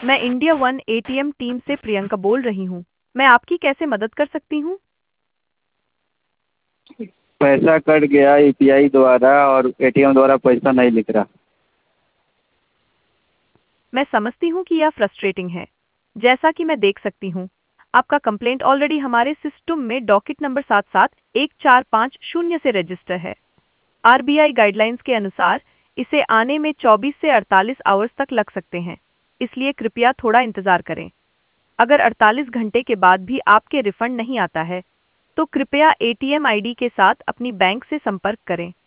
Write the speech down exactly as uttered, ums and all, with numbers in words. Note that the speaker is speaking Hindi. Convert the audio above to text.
मैं इंडिया वन एटीएम टीम से प्रियंका बोल रही हूँ। मैं आपकी कैसे मदद कर सकती हूँ? पैसा कट गया यूपीआई द्वारा और एटीएम द्वारा पैसा नहीं लिख रहा। मैं समझती हूँ कि यह फ्रस्ट्रेटिंग है। जैसा कि मैं देख सकती हूँ, आपका कंप्लेंट ऑलरेडी हमारे सिस्टम में डॉकेट नंबर सात सात एक चार पाँच शून्य से रजिस्टर है। आरबीआई गाइडलाइंस के अनुसार इसे आने में चौबीस से अड़तालीस आवर्स तक लग सकते हैं, इसलिए कृपया थोड़ा इंतजार करें। अगर अड़तालीस घंटे के बाद भी आपके रिफंड नहीं आता है, तो कृपया एटीएम आईडी के साथ अपनी बैंक से संपर्क करें।